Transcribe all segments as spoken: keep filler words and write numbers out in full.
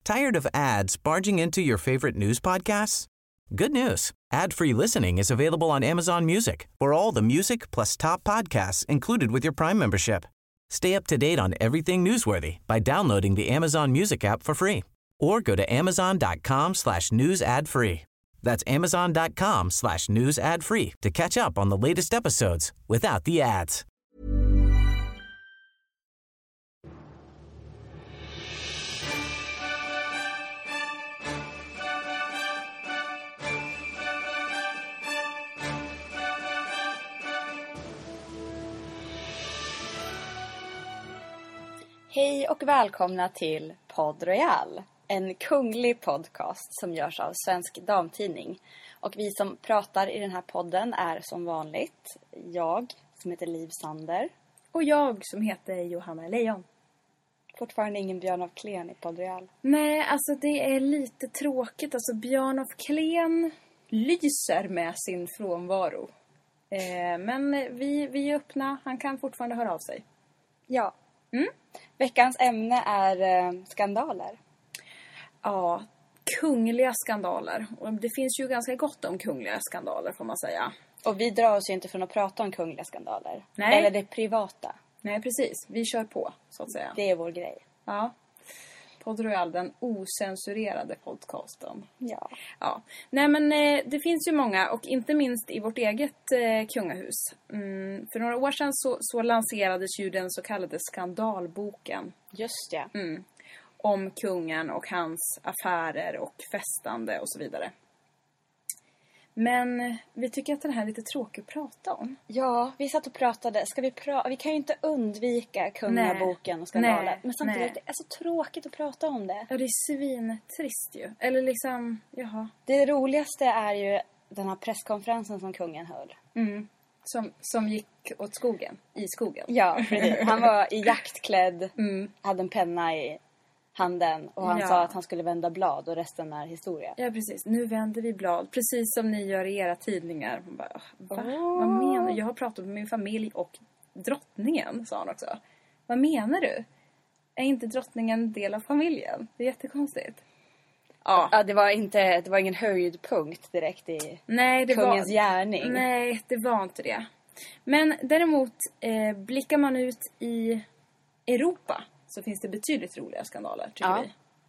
Tired of ads barging into your favorite news podcasts? Good news. Ad-free listening is available on Amazon Music for all the music plus top podcasts included with your Prime membership. Stay up to date on everything newsworthy by downloading the Amazon Music app for free or go to amazon.com slash news ad free. That's amazon.com slash news ad free to catch up on the latest episodes without the ads. Hej och välkomna till Podd Royal, en kunglig podcast som görs av Svensk Damtidning. Och vi som pratar i den här podden är som vanligt jag som heter Liv Sander. Och jag som heter Johanna Lejon. Fortfarande ingen Björn af Kleen i Podd Royal. Nej, alltså det är lite tråkigt. Alltså Björn af Kleen lyser med sin frånvaro. Eh, men vi, vi är öppna, han kan fortfarande höra av sig. Ja. Mm? Veckans ämne är eh, skandaler. Ja, kungliga skandaler. Och det finns ju ganska gott om kungliga skandaler får man säga. Och vi drar oss ju inte från att prata om kungliga skandaler. Nej. Eller det privata. Nej, precis. Vi kör på, så att säga. Det är vår grej. Ja. Podd Royal, den osensurerade podcasten. Ja. Ja. Nej, men eh, det finns ju många, och inte minst i vårt eget eh, kungahus. Mm, för några år sedan så, så lanserades ju den så kallade skandalboken. Just det. Mm, om kungen och hans affärer och festande och så vidare. Men vi tycker att den här är lite tråkig att prata om. Ja, vi satt och pratade. Ska vi prata? Vi kan ju inte undvika kungaboken och skandaler. Nej. Men samtidigt Nej. är det så tråkigt att prata om det. Ja, det är svintrist ju. Eller liksom, jaha. Det roligaste är ju den här presskonferensen som kungen höll. Mm. Som, som gick åt skogen, i skogen. Ja, precis. Han var i jaktklädd, Mm. hade en penna i handen och han Ja. sa att han skulle vända blad och resten är historia. Ja, precis. Nu vänder vi blad. Precis som ni gör i era tidningar. Hon bara, va? Åh. Vad menar du? Jag har pratat med min familj och drottningen, sa hon också. Vad menar du? Är inte drottningen en del av familjen? Det är jättekonstigt. Ja. Ja, det var inte, det var ingen höjdpunkt direkt i Nej, det kungens var, gärning. Nej, det var inte det. Men däremot eh, blickar man ut i Europa så finns det betydligt roligare skandaler, tycker Ja. vi.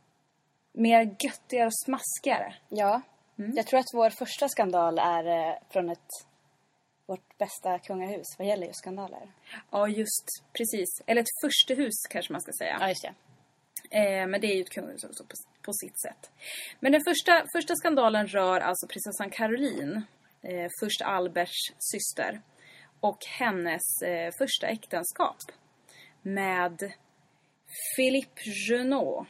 Mer göttigare och smaskigare. Ja, Mm. jag tror att vår första skandal är eh, från ett vårt bästa kungahus vad gäller just skandaler. Ja, just precis. Eller ett förstehus kanske man ska säga. Ja, just det. Eh, men det är ju ett kungahus också på, på sitt sätt. Men den första, första skandalen rör alltså prinsessan Caroline, eh, först Alberts syster, och hennes eh, första äktenskap med Philippe Junot.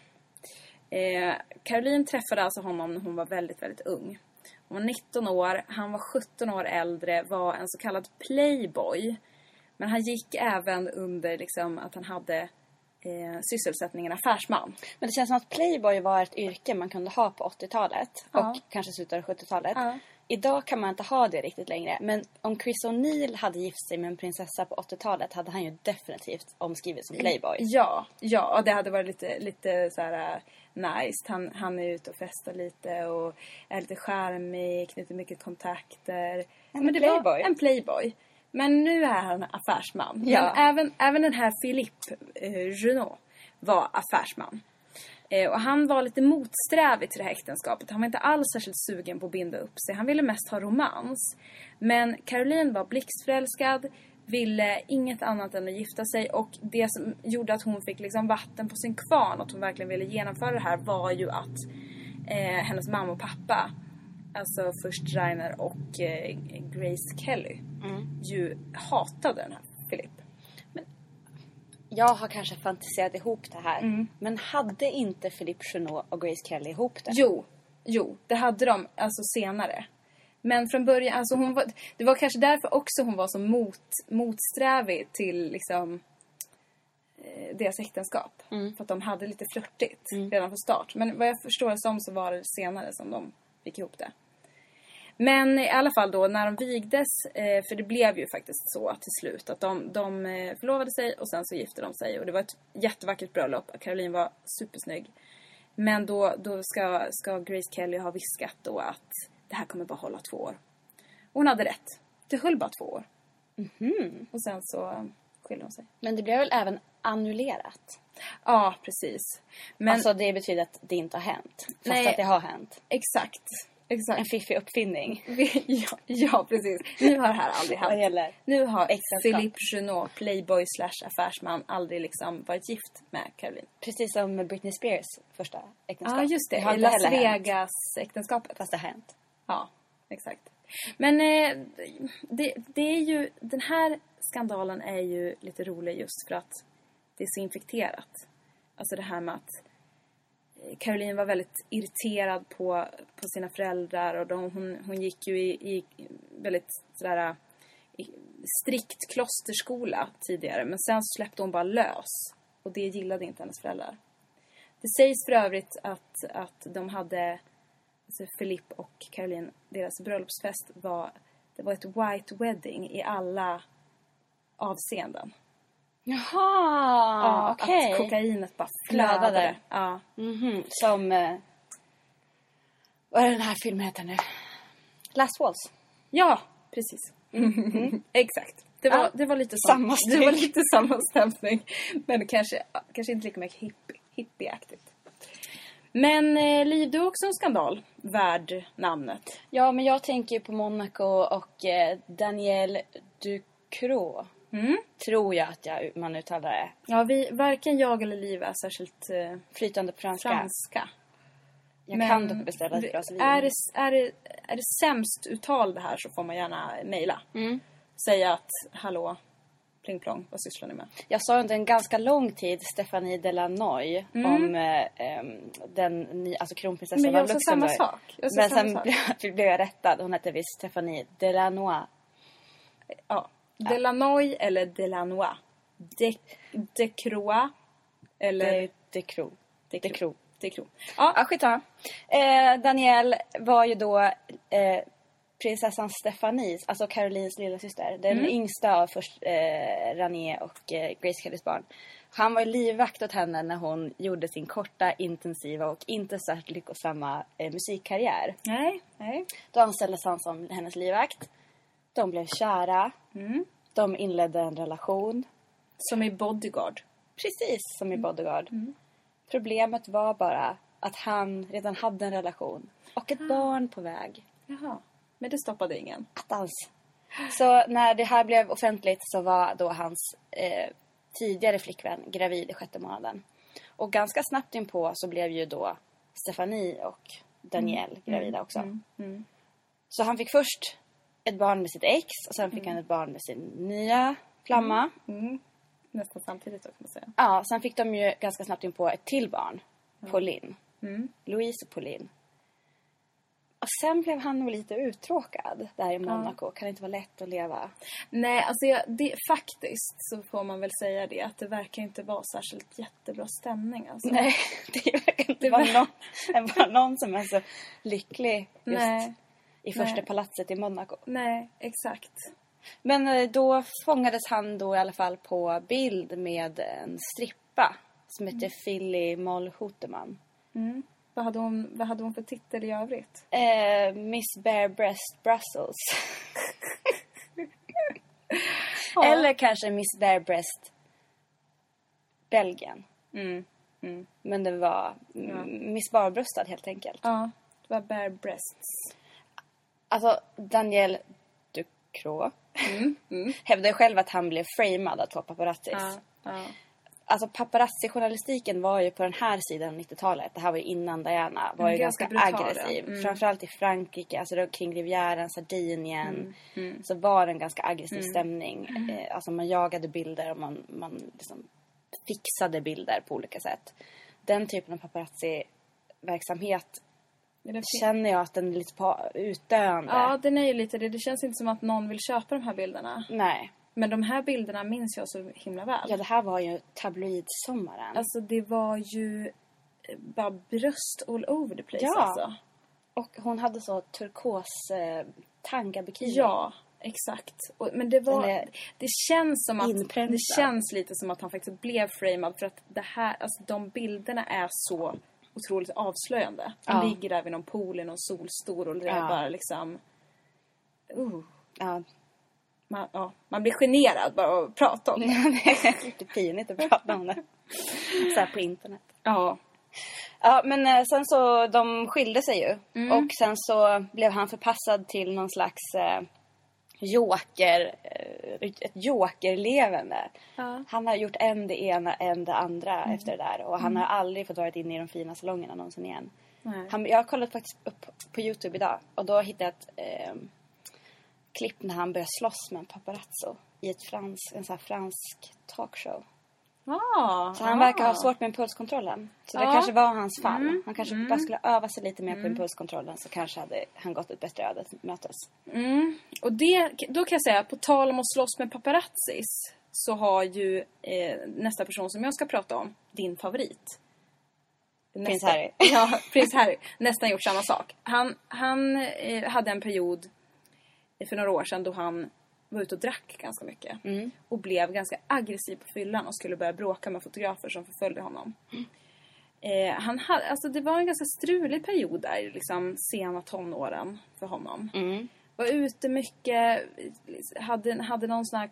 Eh, Caroline träffade alltså honom när hon var väldigt, väldigt ung. Hon var nitton år, han var sjutton år äldre, var en så kallad playboy. Men han gick även under liksom, att han hade eh, sysselsättningen affärsman. Men det känns som att playboy var ett yrke man kunde ha på åttiotalet Ja. och kanske slutet av sjuttiotalet. Ja. Idag kan man inte ha det riktigt längre. Men om Chris O'Neill hade gift sig med en prinsessa på åttiotalet hade han ju definitivt omskrivit som playboy. Ja, ja, och det hade varit lite, lite så här uh, nice. Han, han är ute och festar lite och är lite charmig, knyter mycket kontakter. En Men det playboy. var en playboy. Men nu är han affärsman. Ja. Men även, även den här Philippe eh, Junot var affärsman. Eh, och han var lite motsträvig till det här äktenskapet. Han var inte alls särskilt sugen på att binda upp sig. Han ville mest ha romans. Men Caroline var blixtförälskad, ville inget annat än att gifta sig. Och det som gjorde att hon fick liksom vatten på sin kvarn, att hon verkligen ville genomföra det här, var ju att eh, hennes mamma och pappa, alltså först Rainer och eh, Grace Kelly, Mm. ju hatade den här Philip. Jag har kanske fantiserat ihop det här. Mm. Men hade inte Philippe Junot och Grace Kelly ihop det? Jo, jo, det hade de alltså senare. Men från början, alltså hon var, det var kanske därför också hon var så mot, motsträvig till liksom eh, deras äktenskap. Mm. För att de hade lite flörtigt Mm. redan från start. Men vad jag förstår det som så var det senare som de fick ihop det. Men i alla fall då när de vigdes, eh, för det blev ju faktiskt så till slut att de, de eh, förlovade sig och sen så gifte de sig. Och det var ett jättevackert bröllop. Caroline var supersnygg. Men då, då ska, ska Grace Kelly ha viskat då att det här kommer bara hålla två år. Och hon hade rätt. Det höll bara två år. Mm-hmm. Och sen så skilde hon sig. Men det blev väl även annullerat? Ja, precis. Men, alltså det betyder att det inte har hänt. Fast nej, att det har hänt. Exakt. Exakt. En fiffig uppfinning. ja, ja, precis. Nu har det här aldrig hänt. Gäller nu har äktenskap. Philippe Junot, playboy slash affärsman, aldrig liksom varit gift med Caroline. Precis som med Britney Spears första äktenskap. Ja, just det. det har I Las heller hänt. Vegas-äktenskapet. Fast det har hänt. Ja, exakt. Men eh, det, det är ju... Den här skandalen är ju lite rolig just för att det är så infekterat. Alltså det här med att Caroline var väldigt irriterad på, på sina föräldrar. Och de, hon, hon gick ju i, i väldigt sådär, i strikt klosterskola tidigare. Men sen så släppte hon bara lös. Och det gillade inte hennes föräldrar. Det sägs för övrigt att, att de hade... Alltså Philippe och Caroline, deras bröllopsfest var... Det var ett white wedding i alla avseenden. Jaha, ja, okej. Att kokainet bara flödade. Flödade. Ja. Mm-hmm. Som... Eh, vad är den här filmen heter nu? Last Waltz. Ja, precis. Mm-hmm. Exakt. Det var, ja, det var lite samma samma Det var lite samma stämning. Men kanske, kanske inte lika mycket hippie, hippieaktigt. Men eh, Liv, du är också en skandal värd namnet. Ja, men jag tänker ju på Monaco och eh, Daniel Ducros. Mm. Tror jag att jag, man uttalar det. Ja, vi, varken jag eller Liv är särskilt eh, flytande på franska. franska. Jag men kan dock beställa ett glas vin. Är det, är, det, är det sämst uttal det här så får man gärna mejla. Mm. Säga att, hallå, pling plong, vad sysslar ni med? Jag sa under en ganska lång tid Stéphanie Delanoy mm. om eh, den alltså kronprinsessan Men jag sa samma sak. Jag Men samma sen sak. Blev, blev jag rättad. Hon hette visst Stéphanie Delanoy. Ja. Delanoy eller Delanoy? De, de Croix eller... De, de Croix. De Croix. De Croix. Ja, ja skitsamma. Eh, Daniel var ju då eh, prinsessan Stephanies, alltså Carolines lilla syster. Den mm. yngsta av först eh, Ranier och eh, Grace Kellys barn. Han var ju livvakt åt henne när hon gjorde sin korta, intensiva och inte särskilt lyckosamma eh, musikkarriär. Nej, nej. Då anställdes han som hennes livvakt. De blev kära. Mm. De inledde en relation. Som i Bodyguard. Precis, som i Bodyguard. Mm. Problemet var bara att han redan hade en relation. Och ett ah. barn på väg. Jaha, men det stoppade ingen. Att alls. Så när det här blev offentligt så var då hans eh, tidigare flickvän gravid i sjätte månaden. Och ganska snabbt inpå så blev ju då Stéphanie och Daniel mm. gravida också. Mm. Mm. Så han fick först ett barn med sitt ex och sen fick mm. han ett barn med sin nya flamma. Mm. Mm. Nästan samtidigt då kan man säga. Ja, sen fick de ju ganska snabbt in på ett till barn. Mm. Pauline. Mm. Louise och Pauline. Och sen blev han nog lite uttråkad där i Monaco. Ja. Kan det inte vara lätt att leva? Nej, alltså jag, det, faktiskt så får man väl säga det. Att det verkar inte vara särskilt jättebra stämning. Alltså. Nej, det verkar inte vara någon, bara någon som är så lycklig just Nej. i första Nej. palatset i Monaco. Nej, exakt. Men då fångades han då i alla fall på bild med en strippa som heter mm. Philly Moll Hoteman. Mm. Vad hade hon, vad hade hon för titel i övrigt? Eh, Miss Bare Breast Brussels. ja. Eller kanske Miss Bare Breast Belgien. Mm. Mm. Men det var ja. Miss Barbröstad helt enkelt. Ja, det var Bare Breasts. Alltså Daniel Ducros mm. mm. hävdade själv att han blev framad av två paparazzis. Ja. Ja. Alltså paparazzi-journalistiken var ju på den här sidan av nittiotalet. Det här var ju innan Diana. Var ju ganska, ganska aggressiv. Mm. Framförallt i Frankrike. Alltså kring Rivieran, Sardinien. Mm. Mm. Så var det en ganska aggressiv mm. stämning. Mm. Eh, alltså man jagade bilder och man, man liksom fixade bilder på olika sätt. Den typen av paparazzi-verksamhet känner jag att den är lite på utdöende. Ja, den är ju lite det. Det känns inte som att någon vill köpa de här bilderna. Nej. Men de här bilderna minns jag så himla väl. Ja, det här var ju tabloidsommaren. Alltså det var ju bara bröst all over the place. Ja, alltså. Och hon hade så turkos eh, tanga-bikini. Ja, exakt. Och, men det var, det känns som att, det känns lite som att han faktiskt blev framad. För att det här, alltså de bilderna är så otroligt avslöjande. Han Ja. ligger där vid någon pool i någon solstol och det är Ja. bara liksom... Uh, Ja. man, ja, man blir generad bara att prata om det. Det är lite pinigt att prata om det. Så här på internet. Ja. Ja, men eh, sen så, de skilde sig ju. Mm. Och sen så blev han förpassad till någon slags eh, joker, eh, ett jokerlevande. Ja. Han har gjort en det ena, en det andra Mm. efter det där. Och han har aldrig fått varit inne i de fina salongerna någonsin igen. Nej. Han, jag har kollat faktiskt upp på YouTube idag. Och då hittade jag ett eh, klipp när han började slåss med en paparazzo. I ett fransk, en sån här fransk talkshow. Ah, Så han ah. verkar ha svårt med impulskontrollen. Så det Ja. kanske var hans fall. Mm. Han kanske Mm. bara skulle öva sig lite mer på impulskontrollen. Så kanske hade han gått ett bättre öde till mötes. Mm. Och det, då kan jag säga, på tal om att slåss med paparazzis, så har ju eh, nästa person som jag ska prata om, din favorit. Prins Nästa- Harry. Ja, prins Harry. Nästan gjort samma sak. Han, han eh, hade en period för några år sedan då han var ute och drack ganska mycket. Mm. Och blev ganska aggressiv på fyllan och skulle börja bråka med fotografer som förföljde honom. Eh, han hade, alltså det var en ganska strulig period där, liksom sena tonåren för honom. Mm. Var ute mycket, hade, hade någon sån här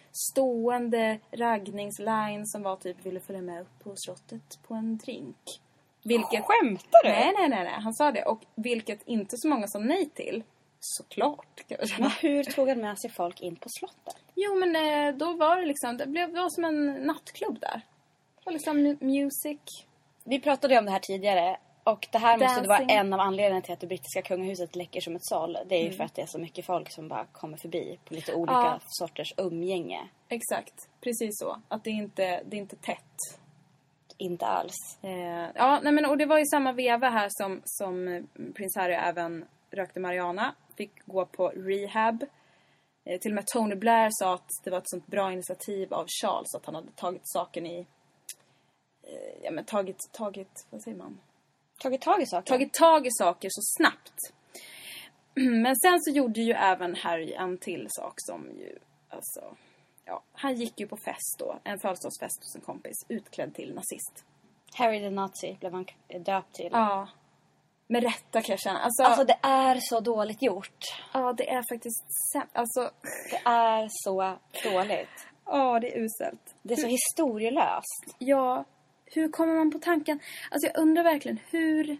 stående raggningsline som var typ, ville följa med upp på slottet på en drink. Vilket, Skämtar du? nej, nej, nej, nej, han sa det. Och vilket inte så många sa nej till. Såklart. Kan jag Men känna. hur tog han med sig folk in på slottet? Jo, men eh, då var det liksom, det blev, det var som en nattklubb där. Det var liksom mu- music. Vi pratade ju om det här tidigare. Och det här måste vara Dancing. en av anledningarna till att det brittiska kungahuset läcker som ett såll. Det är ju för att det är så mycket folk som bara kommer förbi på lite olika Ja. sorters umgänge. Exakt, precis så. Att det inte det är inte tätt. Inte alls. Eh, ja, nej men och det var ju samma veva här som, som eh, prins Harry även rökte marijuana. Fick gå på rehab. Eh, till och med Tony Blair sa att det var ett sånt bra initiativ av Charles att han hade tagit saken i... Eh, ja, men tagit, tagit, vad säger man? Tagit tag i saker. Tagit tag i saker så snabbt. Men sen så gjorde ju även Harry en till sak som ju, alltså... Ja, han gick ju på fest då. En födelsedagsfest hos en kompis. Utklädd till nazist. Harry the Nazi blev han döpt till. Ja. Med rätta kan jag känna. Alltså, Alltså det är så dåligt gjort. ja, det är faktiskt säm- Alltså, Det är så dåligt. ja, det är uselt. Det är så historielöst. Ja, hur kommer man på tanken? Alltså jag undrar verkligen, hur...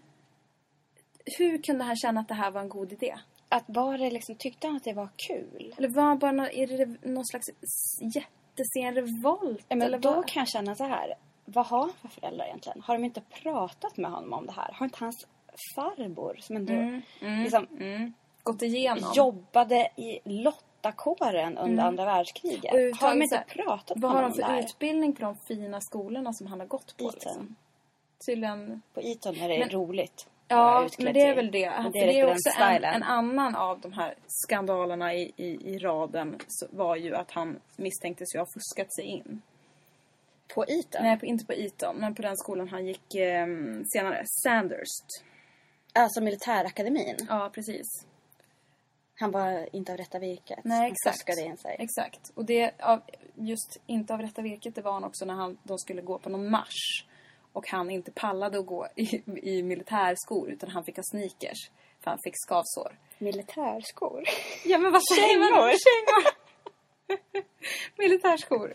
Hur kunde han känna att det här var en god idé? Att var det liksom, tyckte han att det var kul? Eller var han bara nå- är det någon slags jättesen revolt? Ja, men eller då vad? kan jag känna så här. Vad har han för föräldrar egentligen? Har de inte pratat med honom om det här? Har inte hans farbror som ändå Mm, mm, liksom mm. Gått igenom. jobbade i lottakåren under andra världskriget? Och Har de överhuvudtaget inte så här, pratat med Vad har honom de för där? utbildning på de fina skolorna som han har gått på? Eton. Liksom? Tydligen... På Eton är det Men- roligt. Ja, utklädd men det är till. väl det. Men För det är det är lite också den en, stilen. en annan av de här skandalerna i, i, i raden så var ju att han misstänktes ju ha fuskat sig in. På Eton? Nej, på, inte på Eton, men på den skolan han gick eh, senare. Sandhurst. Alltså militärakademin. Ja, precis. Han var inte av rätta virket. Nej, Han exakt. fuskade in sig. Exakt. Och det av, just inte av rätta virket, det var han också när han, de skulle gå på någon marsch. Och han inte pallade att gå i, i militärskor utan han fick ha sneakers. För han fick skavsår. Militärskor? Ja, men vad säger man då? Kängor. Militärskor.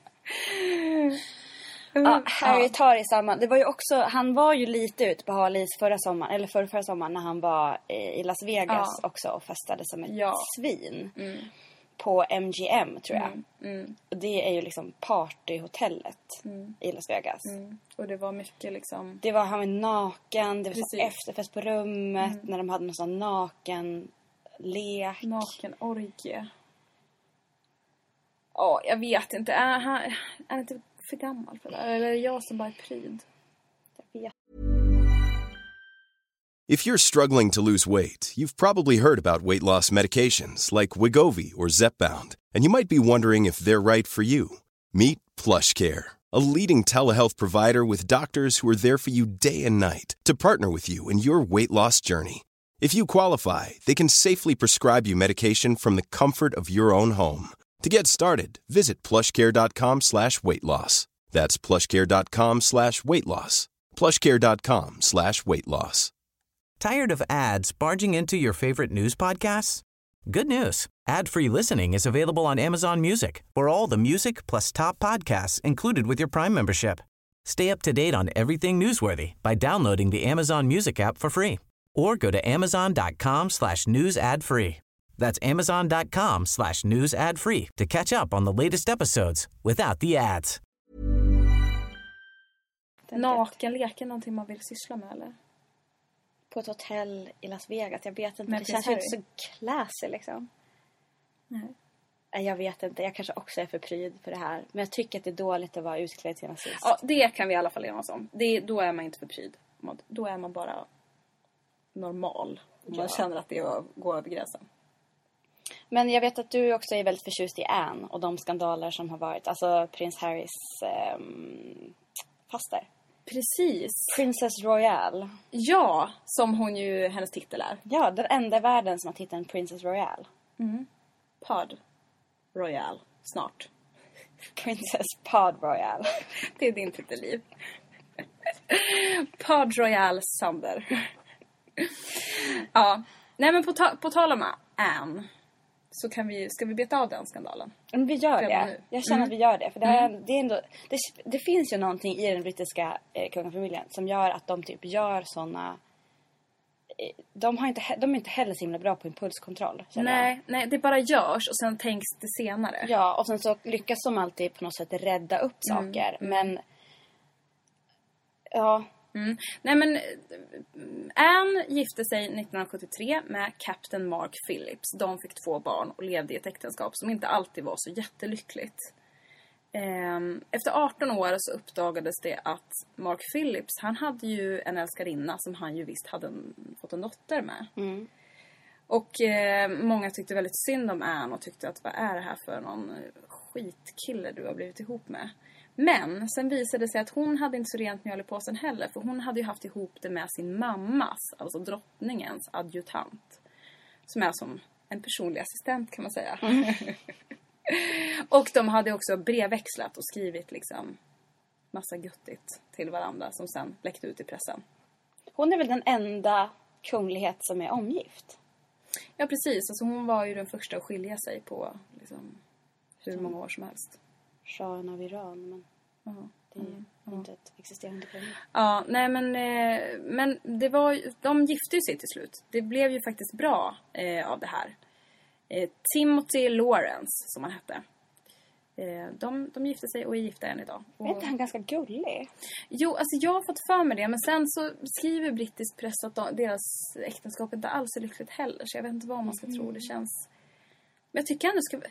Ja, Harry tar i samma. Det var ju också, han var ju lite ute på halis förra sommaren, eller förra, förra sommaren när han var eh, i Las Vegas Ja. också och festade som ett Ja. svin. Mm. På M G M tror jag. Mm, mm, Och det är ju liksom partyhotellet Mm. i Las Vegas. mm. Och det var mycket liksom... Det var, han var naken, det var så Precis. Mm. efterfest på rummet när de hade någon sån naken lek. Naken orgie. Ja, jag vet inte. Är han, är han inte för gammal för det? Eller är det jag som bara är pryd? Jag vet. If you're struggling to lose weight, you've probably heard about weight loss medications like Wegovy or Zepbound, and you might be wondering if they're right for you. Meet PlushCare, a leading telehealth provider with doctors who are there for you day and night to partner with you in your weight loss journey. If you qualify, they can safely prescribe you medication from the comfort of your own home. To get started, visit plushcare.com slash weight loss. That's plushcare.com slash weight loss. plushcare.com slash weight loss. Tired of ads barging into your favorite news podcasts? Good news. Ad-free listening is available on Amazon Music for all the music plus top podcasts included with your Prime membership. Stay up to date on everything newsworthy by downloading the Amazon Music app for free or go to amazon.com slash news ad free. That's amazon.com slash news ad free to catch up on the latest episodes without the ads. Nakenlek är någonting man vill syssla med, eller? På ett hotell i Las Vegas. Jag vet inte. Men det känns ju inte så classy liksom. Nej. Jag vet inte. Jag kanske också är för pryd för det här. Men jag tycker att det är dåligt att vara utklädd till nazist. Ja, det kan vi i alla fall enas om. Det, då är man inte för pryd. Då är man bara normal. Man Ja. känner att det är att gå över gränsen. Men jag vet att du också är väldigt förtjust i Anne. Och de skandaler som har varit. Alltså prins Harrys um, faster. Precis. Princess Royale. Ja, som hon ju, hennes titel är. Ja, den enda i världen som har titeln Princess Royale. Pod Royale. Snart. Princess Pod Royale. Det är din titelliv. Pod Royale Sander. Ja. Nej, men på, ta- på tal om Anne. Så kan vi, ska vi beta av den skandalen? Men vi gör Redan det. nu. Jag känner Mm. att vi gör det. För det, här, det, är ändå, det, det finns ju någonting i den brittiska eh, kungafamiljen som gör att de typ gör såna... Eh, de, har inte, he- de är inte heller så himla bra på impulskontroll. känner jag. Nej, nej, det bara görs och sen tänks det senare. Ja, och sen så lyckas de alltid på något sätt rädda upp saker. Men... Ja, Mm. Nej, men eh, Anne gifte sig nittonhundrasjuttiotre med Captain Mark Phillips. De fick två barn och levde i ett äktenskap som inte alltid var så jättelyckligt. Ehm, Efter arton år så uppdagades det att Mark Phillips, han hade ju en älskarinna som han ju visst hade en, fått en dotter med. Mm. Och eh, många tyckte väldigt synd om Anne och tyckte att vad är det här för någon skitkille du har blivit ihop med. Men sen visade det sig att hon hade inte så rent mjöl i påsen heller. För hon hade ju haft ihop det med sin mammas, alltså drottningens adjutant. Som är som en personlig assistent kan man säga. Mm. Och de hade också brevväxlat och skrivit liksom massa guttigt till varandra som sen läckte ut i pressen. hon är väl den enda kunglighet som är omgift. Ja, precis. Alltså hon var ju den första att skilja sig på liksom, hur många år som helst. Shahen av Iran, men Uh-huh. det är mm. inte ett existerande kunglighet. Ja, nej men, eh, men det var ju- de gifte ju sig till slut. Det blev ju faktiskt bra eh, av det här. Eh, Timothy Lawrence, som han hette. Eh, de, de gifte sig och är gifta än idag. Är inte han ganska gullig? Jo, alltså jag har fått för mig det. Men sen så skriver brittisk press att de, deras äktenskap inte alls är lyckligt heller. Så jag vet inte vad man ska mm. tro. Det känns... Men jag tycker ändå ska...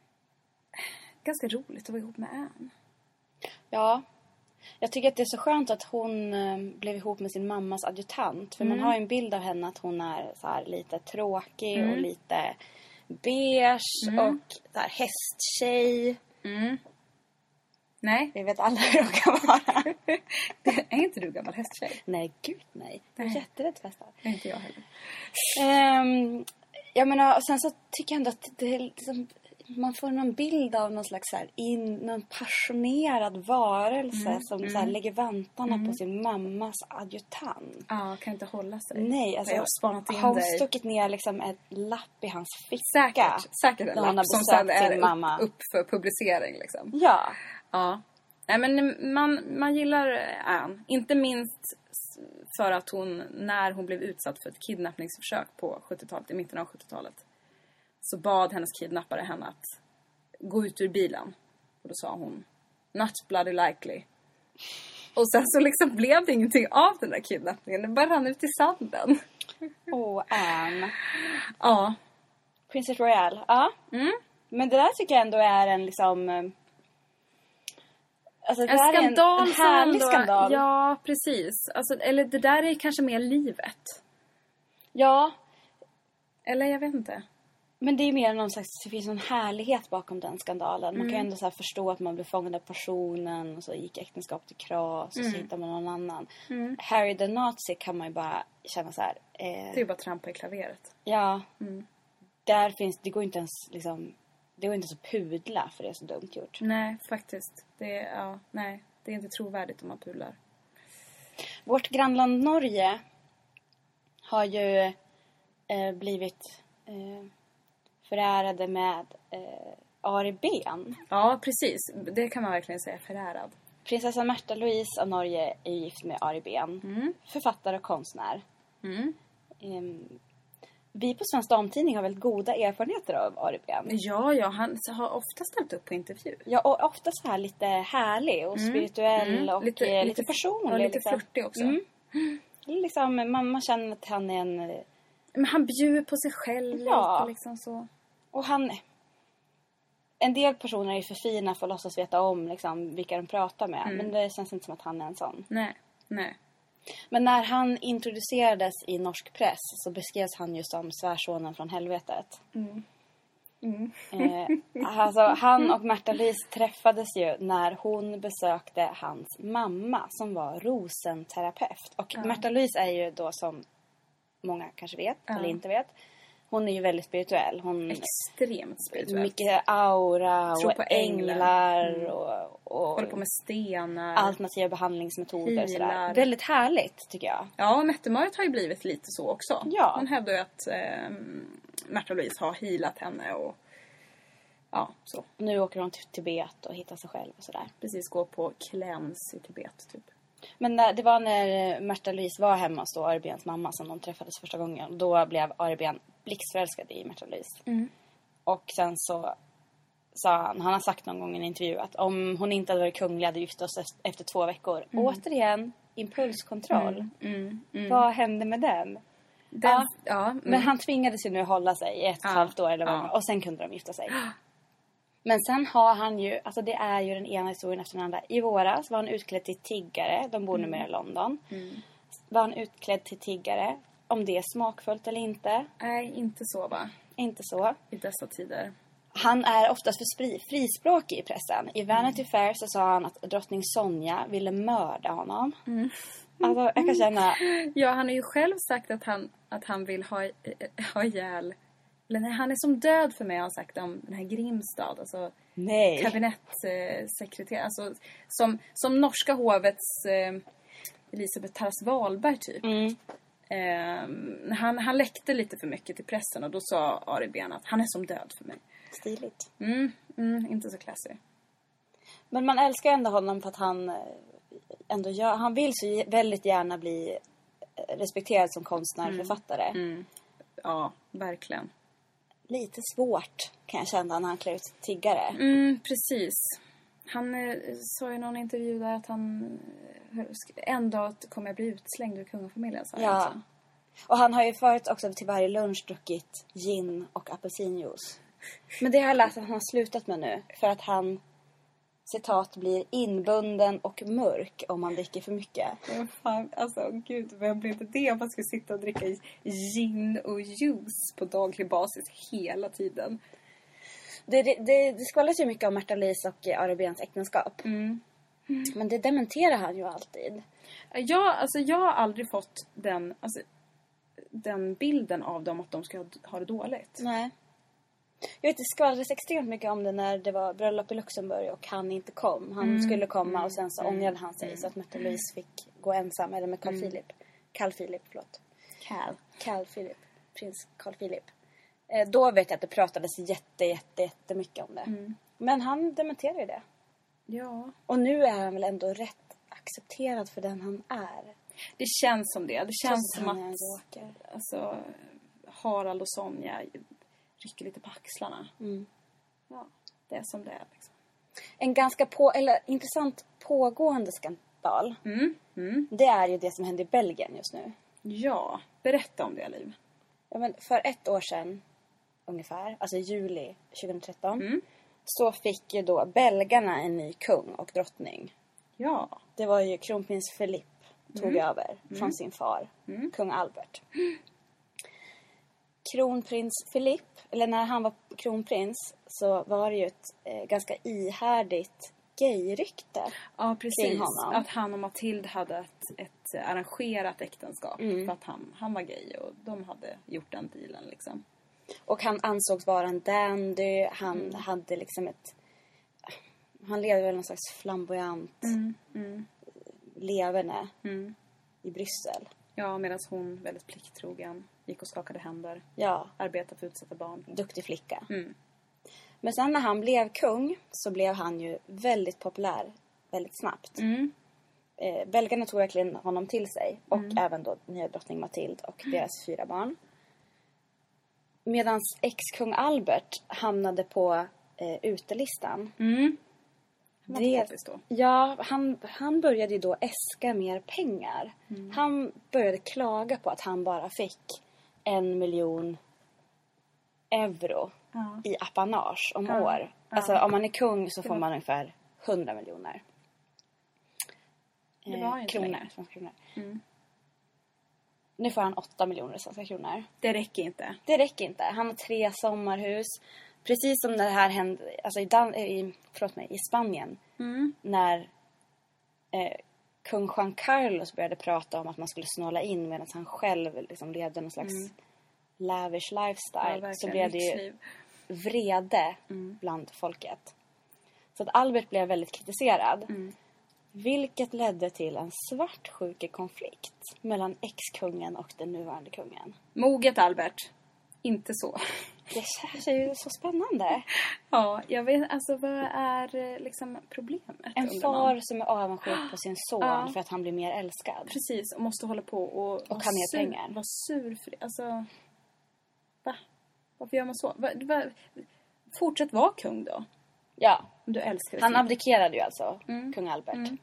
Ganska roligt att vara ihop med Anne. Ja. Jag tycker att det är så skönt att hon eh, blev ihop med sin mammas adjutant. För mm. man har ju en bild av henne att hon är så här lite tråkig mm. och lite beige mm. och så här hästtjej. Mm. Nej. Vi vet alla hur de kan vara. Är inte du gammal hästtjej? Nej, gud nej. Jag är jätterädd för hästar. Nej, inte jag heller. Um, jag menar, och sen så tycker jag ändå att det är liksom, man får någon bild av någon slags så här in, någon passionerad varelse mm, som mm, så här lägger vantarna mm. på sin mammas adjutant. Ja, kan inte hålla sig. Nej, alltså jag har spanat in har hon dig. stuckit ner liksom ett lapp i hans ficka. Säkert, säkert en lapp som sen är mamma. Upp, upp för publicering liksom. Ja. Ja. Nej, men man, man gillar Anne. Inte minst för att hon, när hon blev utsatt för ett kidnappningsförsök på sjuttiotalet, i mitten av sjuttiotalet, så bad hennes kidnappare henne att gå ut ur bilen. Och då sa hon, not bloody likely. Och sen så liksom blev det ingenting av den där kidnappningen. Det bara rann ut i sanden. Åh, oh, Anne. Ja. Princess Royale, ja. Mm. Men det där tycker jag ändå är en liksom... Alltså, det en skandal. En, en härlig då, skandal. Ja, precis. Alltså, eller det där är kanske mer livet. Ja. Eller jag vet inte. Men det är mer någon slags, det finns någon härlighet bakom den skandalen. Man mm. kan ju ändå så här förstå att man blev fångad av passionen och så gick äktenskap till kras och mm. så hittar man någon annan. Mm. Harry the Nazi kan man ju bara känna så här. Eh, det är ju bara trampa i klaveret. Ja. Mm. Där finns, det går inte ens liksom, det går inte ens att pudla för det är så dumt gjort. Nej, faktiskt. Det är, ja, nej, det är inte trovärdigt om man pudlar. Vårt grannland Norge har ju eh, blivit eh, förärade med eh, Ari Ben. Ja, precis. Det kan man verkligen säga, förärad. Prinsessa Märtha Louise av Norge är gift med Ari Ben. Mm. Författare och konstnär. Mm. Eh, vi på Svensk Damtidning har väldigt goda erfarenheter av Ari Ben. Ja, ja, han har ofta ställt upp på intervju. Ja, och ofta så här lite härlig och Mm. spirituell Mm. och Lite- lite, lite- lite personlig. Ja, lite liksom. flörtig också. Mm. Liksom, man, man känner att han är en... Men han bjuder på sig själv Ja. lite liksom så. Och han... En del personer är för fina för att låtsas veta om liksom, vilka de pratar med. Mm. Men det känns inte som att han är en sån. Nej, nej. Men när han introducerades i norsk press så beskrevs han ju som svärsonen från helvetet. Mm. Mm. Eh, alltså, han och Märtha Louise träffades ju när hon besökte hans mamma som var rosenterapeut. Och Ja. Märtha Louise är ju då, som många kanske vet Ja. eller inte vet, hon är ju väldigt spirituell. Hon Extremt spirituellt. mycket aura Tror och på änglar. änglar Mm. och, och Håller på med stenar. alternativa behandlingsmetoder och sådär. Healar. Väldigt härligt tycker jag. Ja, Mette-Marit har ju blivit lite så också. Ja. Hon hävdar ju att eh, Märtha Louise har healat henne och ja, så. Nu åker hon till Tibet och hittar sig själv och sådär. Precis, gå på cleanse i Tibet typ. Men när, det var när Märtha Louise var hemma hos Ari Bens mamma som de träffades första gången. Då blev Ari Ben blixtförälskad i Märtha Louise. Mm. Och sen så sa han, han har sagt någon gång i en intervju att om hon inte hade varit kunglig hade vi gift oss efter två veckor. Mm. Återigen, impulskontroll. Mm. Mm. Vad hände med den? Den, Ja. ja, mm. Men han tvingades ju nu hålla sig i ett och Ja. ett halvt år eller vad Ja. det var. Och sen kunde de gifta sig. Men sen har han ju, alltså det är ju den ena historien efter den andra. I våras var han utklädd till tiggare. De bor numera i London. Mm. Var han utklädd till tiggare. Om det är smakfullt eller inte. Nej, inte så va? Inte så. I dessa tider. Han är oftast för spri- frispråkig i pressen. I Vanity Fair så sa han att drottning Sonja ville mörda honom. Mm. Alltså jag kan känna... Ja, han har ju själv sagt att han, att han vill ha, eh, ha ihjäl... Eller nej, han är som död för mig, har han sagt om den här Grimstad. Alltså Nej. kabinettssekreterare. Alltså som, som norska hovets eh, Elisabeth Tarras Wahlberg typ. Mm. Eh, han, han läckte lite för mycket till pressen och då sa Ari Ben att han är som död för mig. Stiligt. Mm, mm, inte så classy. Men man älskar ändå honom för att han eh, ändå gör... Han vill så väldigt gärna bli eh, respekterad som konstnär, Mm. författare. Mm. Ja, verkligen. Lite svårt kan jag känna när han klär ut tiggare. Mm, precis. Han eh, sa i någon intervju där att han eh, en dag kommer jag bli utslängd ur kungafamiljen. Sa han Ja. alltså. Och han har ju förut också till varje lunch druckit gin och apelsinjuice. Men det har jag läst att han har slutat med nu. För att han, citat, blir inbunden och mörk om man dricker för mycket. Men fan, alltså gud, vem blir inte det om man ska sitta och dricka gin och juice på daglig basis hela tiden? Det, det, det, det skvallras ju mycket om Märtha Louise och Ari Bens äktenskap. Mm. Men det dementerar han ju alltid. Ja, alltså jag har aldrig fått den, alltså, den bilden av dem att de ska ha det dåligt. Nej. Jag vet, det skvallrades extremt mycket om det när det var bröllop i Luxemburg och han inte kom. Han Mm, skulle komma mm, och sen så mm, ångrade han sig mm, så att Märtha Louise fick gå ensam. Eller med Carl Mm. Philip. Carl Philip, förlåt. Cal. Carl Philip. Prins Carl Philip. Eh, då vet jag att det pratades jätte, jätte, jättemycket om det. Mm. Men han dementerar ju det. Ja. Och nu är han väl ändå rätt accepterad för den han är. Det känns som det. Det känns som han är en att joker. alltså, Harald och Sonja rycker lite på axlarna. Mm. Ja, det är som det är. Liksom. En ganska på, eller, intressant pågående skandal. Mm. Mm. Det är ju det som händer i Belgien just nu. Ja, berätta om det, Liv. Ja, men för ett år sedan ungefär, alltså i juli tjugohundratretton, Mm. så fick ju då belgarna en ny kung och drottning. Ja. Det var ju kronprins Philip tog Mm. över från sin far, Mm. kung Albert. Kronprins Philip, eller när han var kronprins, så var det ju ett eh, ganska ihärdigt gayrykte. Ja, precis. Kring honom. Att han och Matilda hade ett, ett arrangerat äktenskap. Mm. För att han, han var gay och de hade gjort den dealen liksom. Och han ansågs vara en dandy. Han Mm. hade liksom ett... Han levde väl någon slags flamboyant Mm. Mm. leverne. Mm. i Bryssel. Ja, medan hon väldigt plikttrogen gick och skakade händer. Ja, Arbetade för utsatta barn. duktig flicka. Mm. Men sen när han blev kung så blev han ju väldigt populär väldigt snabbt. Mm. Eh, belgarna tog verkligen honom till sig. Och mm. även då nya drottning Matilda och deras fyra barn. Medan ex-kung Albert hamnade på eh, utelistan. Mm. Det, ja, han, han började ju då äska mer pengar. Mm. Han började klaga på att han bara fick en miljon euro ja. i apanage om ja. år. Alltså ja. om man är kung så får man ungefär hundra miljoner. Det var eh, kronor. kronor. Mm. Nu får han åtta miljoner svenska kronor. Det räcker inte. Det räcker inte. Han har tre sommarhus. Precis som när det här hände alltså i, Dan- i, förlåt mig, i Spanien. Mm. När eh, kung Juan Carlos började prata om att man skulle snåla in medan han själv liksom levde någon slags mm. lavish lifestyle. Ja, så blev det ju vrede mm. bland folket. Så att Albert blev väldigt kritiserad. Mm. Vilket ledde till en svartsjukekonflikt mellan ex-kungen och den nuvarande kungen. Moget Albert. Inte så. Det känns ju så spännande. Ja, jag vet, alltså vad är liksom problemet? En far som är avundsjuk på sin son ja. för att han blir mer älskad. Precis, och måste hålla på och... Och ha mer sur, pengar. Var sur för det. Alltså, va? Varför gör man så? Va, va, fortsätt vara kung då. Ja. Du älskar det. Han abdikerade ju alltså, mm. kung Albert. Mm.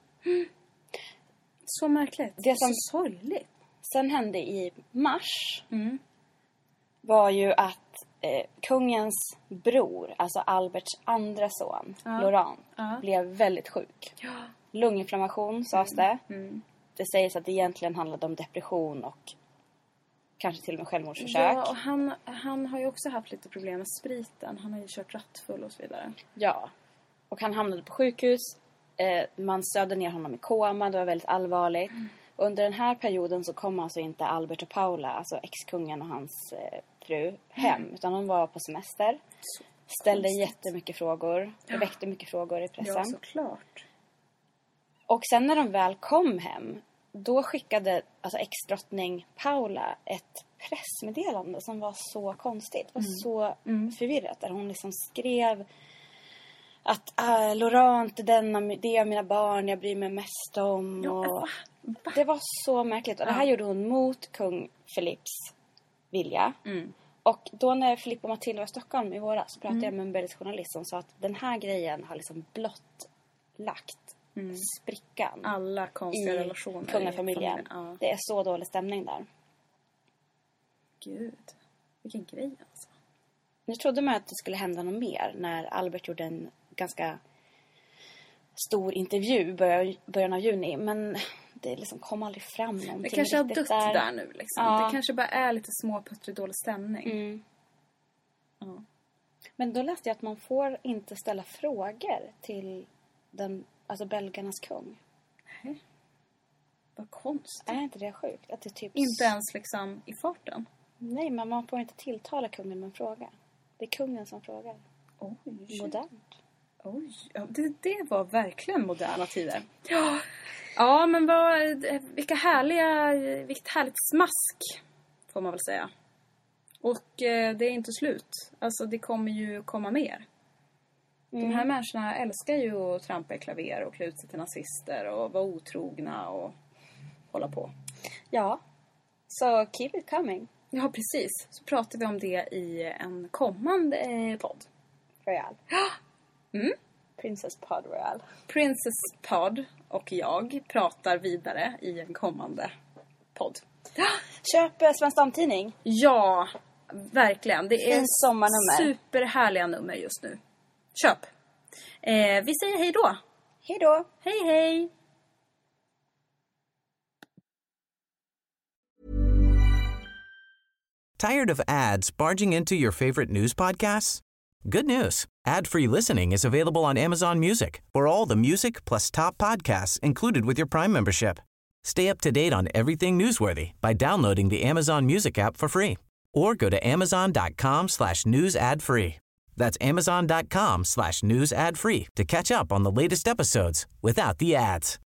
Så märkligt. Det som så sorgligt. Sen hände i mars mm. var ju att eh, kungens bror, alltså Alberts andra son, ja. Laurent, ja. blev väldigt sjuk. Ja. Lunginflammation sades det. Mm. Mm. Det sägs att det egentligen handlade om depression och kanske till och med självmordsförsök. Ja, och han, han har ju också haft lite problem med spriten. Han har ju kört rattfull och så vidare. Ja, och han hamnade på sjukhus. Eh, man sövde ner honom i koma, det var väldigt allvarligt. Mm. Under den här perioden så kom alltså inte Albert och Paula, alltså ex-kungen och hans eh, fru, hem. Mm. Utan de var på semester. Så ställde konstigt. jättemycket frågor. Ja. Väckte mycket frågor i pressen. Ja, såklart. Och sen när de väl kom hem, då skickade alltså ex-drottning Paula ett pressmeddelande som var så konstigt. Det var mm. så mm. förvirrat. Där hon liksom skrev att äh, Laurent är den, det är mina barn jag bryr mig mest om. Och ja, va? Va? Det var så märkligt. Och det här ja. gjorde hon mot kung Philips vilja. Mm. Och då när Filip och Matilda var i Stockholm i våras så pratade mm. jag med en belgisk journalist som sa att den här grejen har liksom blottlagt mm. sprickan. Alla konstiga i relationer kungafamiljen. I ja. Det är så dålig stämning där. Gud, vilken grej alltså. Nu trodde man att det skulle hända något mer när Albert gjorde en ganska stor intervju i början, början av juni. Men det liksom kom aldrig fram någonting. Det kanske har dött där, där nu liksom. Ja. Det kanske bara är lite småputtrig dålig stämning. Mm. Ja. Men då läste jag att man får inte ställa frågor till den, alltså belgarnas kung. Nej. Vad konstigt. Är inte det sjukt? Att det typ... Inte ens liksom i farten? Nej, men man får inte tilltala kungen med en fråga. Det är kungen som frågar. Oj. Modernt. Oj, ja, det, det var verkligen moderna tider. Ja, ja men vad, vilka härliga, vilket härligt smask får man väl säga. Och eh, det är inte slut. Alltså det kommer ju komma mer. Mm. De här människorna älskar ju att trampa i klaver och klä ut sig till nazister och vara otrogna och hålla på. Ja, så keep it coming. Ja, precis. Så pratar vi om det i en kommande eh, podd. Royal. Mm. Princess Pod Royal. Princess Pod och jag pratar vidare i en kommande podd. Köp eh, Svensk Damtidning. Ja, verkligen. Det är sommarnummer. Superhärliga nummer just nu. Köp. Eh, vi säger hej då. Hej då. Hej, hej. Tired of ads barging into your favorite news podcasts? Good news. Ad-free listening is available on Amazon Music for all the music plus top podcasts included with your Prime membership. Stay up to date on everything newsworthy by downloading the Amazon Music app for free or go to amazon.com slash news ad free. That's amazon.com slash news ad free to catch up on the latest episodes without the ads.